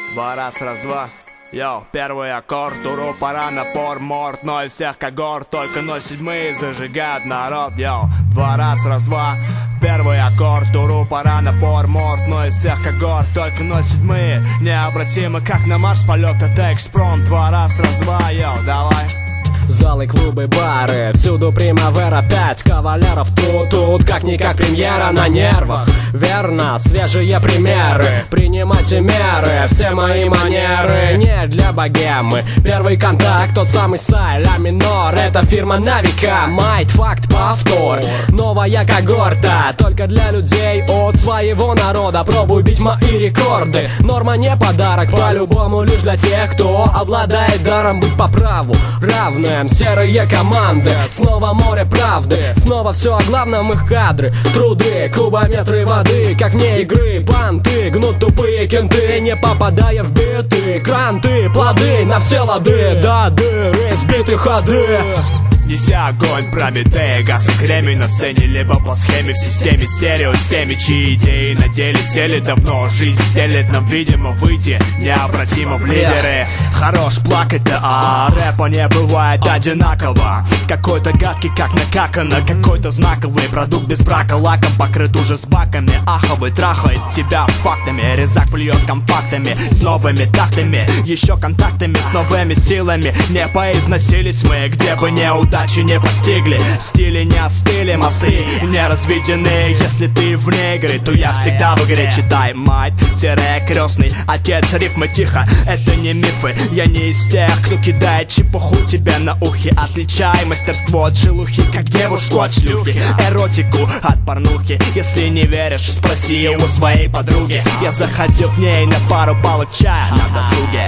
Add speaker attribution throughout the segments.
Speaker 1: Два, раз-два. Йоу, первый аккорд, уру, пора напор, морд, но из всех когорт только 0,7 зажигает народ, йоу. Два, раз-два. Первый аккорд, уру, пора напор, морд, но из всех когорт только 0,7 необратимы, как на марш, полет это экспромт. Два, раз-два, йоу, давай.
Speaker 2: Залы, клубы, бары, всюду Примавера 5 кавалеров тут как-никак премьера на нервах. Верно, свежие примеры, принимайте меры, все мои манеры не для богемы. Первый контакт, тот самый сай, ля минор, это фирма на века. Майт, факт, повтор, новая когорта, только для людей от своего народа. Пробуй бить мои рекорды, норма не подарок, по-любому лишь для тех, кто обладает даром быть по праву равным. Серые команды, снова море правды, снова все о главном их кадры, труды, кубометры воды, как вне игры, банты, гнут тупые кенты, не попадая в биты, кранты, плоды на все лады, до дыры, сбиты ходы.
Speaker 1: Неся огонь, Прометея, газ и кремень на сцене, либо по схеме в системе стерео, с теми, чьи идеи на деле сели давно. Жизнь стелет нам, видимо, выйти необратимо в лидеры. Хорош плакать-то, а рэпа не бывает одинаково. Какой-то гадкий, как накакано, какой-то знаковый продукт без брака, лаком покрыт уже с баками. Аховый трахает тебя фактами, резак плюет компактами, с новыми тактами, еще контактами, с новыми силами. Не поизносились мы, где бы не удачи не постигли, стили не остыли, мосты не разведены. Если ты вне игры, то я всегда в игре. Читай мать-крестный отец, рифмы тихо, это не мифы. Я не из тех, кто кидает чепуху тебе на ухе. Отличай мастерство от шелухи, как девушку от шлюхи, эротику от порнухи. Если не веришь, спроси у своей подруги. Я заходил к ней на пару палок чая на досуге.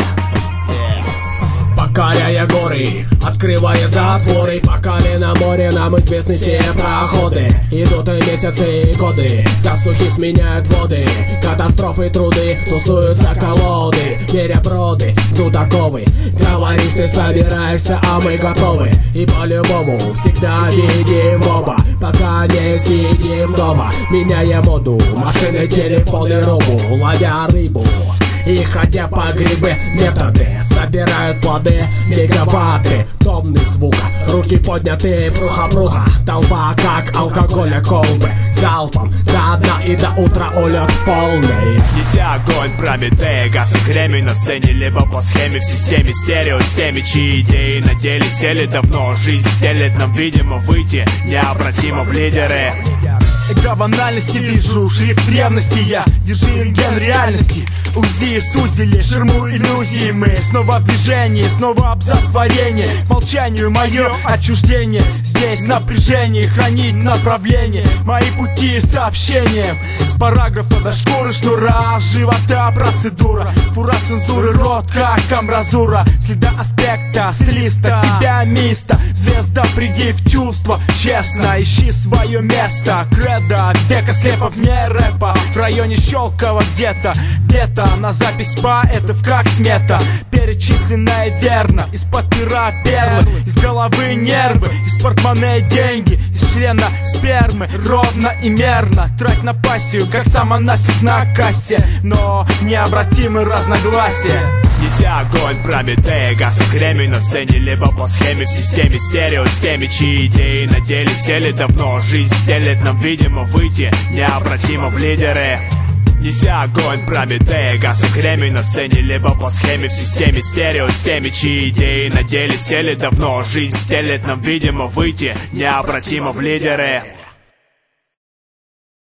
Speaker 2: Покоряя горы, открывая затворы, по колено море нам известны все проходы. Идут и месяцы и годы, засухи сменяют воды, катастрофы, труды, тусуются колоды, переброды, дудаковы. Говоришь, ты собираешься, а мы готовы, и по-любому всегда видим оба, пока не сидим дома, меняя моду, машины, телефоны, робу, ловя рыбу. И ходя по грибы методы, собирают плоды мегаватты, томный звук, руки подняты, пруха-пруха, толпа как алкоголя колбы, залпом до дна и до утра улет полный.
Speaker 1: Неся огонь, Прометея, газ и кремень на сцене, либо по схеме в системе стерео, с теми, чьи идеи на деле сели давно. Жизнь стелет нам, видимо, выйти необратимо в лидеры.
Speaker 3: Игра банальности, вижу шрифт ревности, я держи рентген реальности. УЗИ сузили, ширму иллюзии, мы снова в движении, снова абзац творения. Молчанию мое отчуждение, здесь напряжение, хранить направление. Мои пути сообщением, с параграфа до шкуры шнура, живота процедура, фура цензуры, рот как амбразура, следа аспекта, стилиста, тебя миста, звезда, приди в чувство, честно ищи свое место. Кредо, века слепо вне рэпа, в районе Щелково где-то на запись поэтов как смета, перечисленная верно, из-под пера перлы, из головы нервы, из портмоне деньги, из члена спермы, ровно и мерно, трать на пассию, как самонасис на кассе, но необратимы разногласия.
Speaker 1: Неся огонь, Прометея, газ и кремень на сцене, либо по схеме в системе стерео, с теми, чьи идеи на деле сели давно. Жизнь стелет нам, видимо, выйти необратимо в лидеры. Неся огонь, Прометея, газ и кремень на сцене, либо по схеме в системе стерео, с теми, чьи идеи на деле сели давно. Жизнь стелет нам, видимо, выйти необратимо в лидеры.